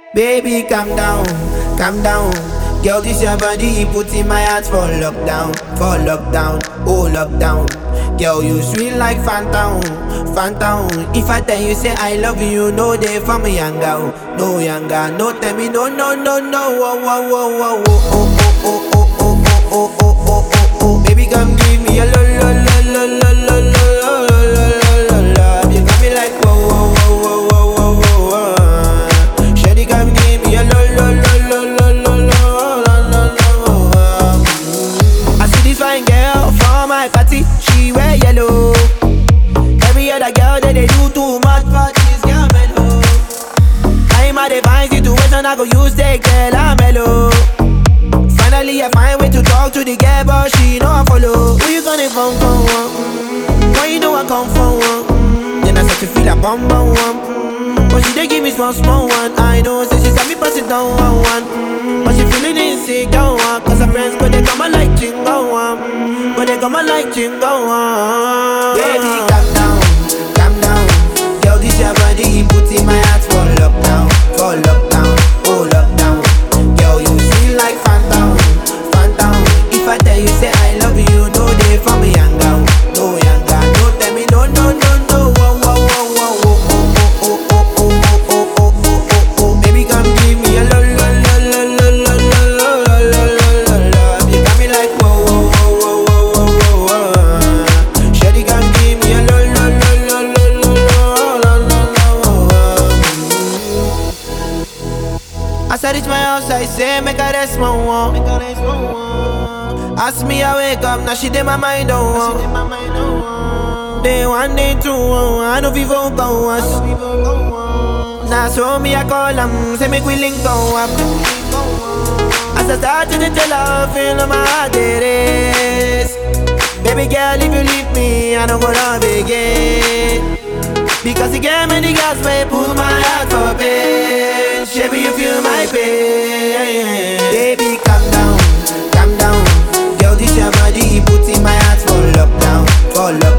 Baby, calm down, calm down. Girl, this your body, put in my heart for lockdown, oh lockdown. Girl, you sweet like phantom, phantom. If I tell you say I love you, no day for me younger, no younger, no tell me no, no, no, no. Oh, oh, oh, oh, oh, oh, oh, oh, oh, oh, oh, oh, oh, oh, oh. Baby, come give me a lo, lo, lo, lo, lo, lo, lo, lo, lo, love. You got me like whoa, whoa, whoa, whoa, whoa, whoa, whoa. Shawty, come give me a lo, lo, lo, lo, lo, lo, lo, lo. I see this fine girl for my party, she wear yellow. Every other girl that they do too much, but this girl mellow. I'm a divine situation, I go use that girl, I'm mellow. Finally I find way to talk to the girl, but she know I follow. Who you gonna phone for? Why you know I come for one? Then I start to feel a bum bum one. But she dey give me small small one. I know, say she got me passing down one. But she feeling insecure one. Cause her friends, but they come and like chingo one. But they come and like chingo one. Baby, calm down, calm down. Girl, this your body, put in my heart for lockdown, oh lockdown. Girl, you feel like phantom, phantom. If I tell you say I love you, no day for me younger, no younger, no tell me no, no, no, no. Oh, oh, oh, oh, oh, oh, oh, oh, oh, oh, oh, oh, oh, oh. Baby, come give me a lo, lo, lo, lo, lo, lo, lo, lo, lo, lo, lo. You got me like whoa, whoa, whoa, whoa, whoa, whoa, whoa. Shawty, come give me a lo, lo, lo, lo, lo, lo, lo, lo. As I reach my house, I say, make her rest my one. Ask me, I wake up, now she did my mind on. Day one, day two, I know people go us. Now so me, I call them, say make we link go up. As I start to tell her, feel my heart it is. Baby girl, if you leave me, I don't go love again. Because you gave me the gas, may pull my heart for pain. Baby, you feel my pain. Baby, calm down, calm down. Girl, this your body, put in my heart for lockdown,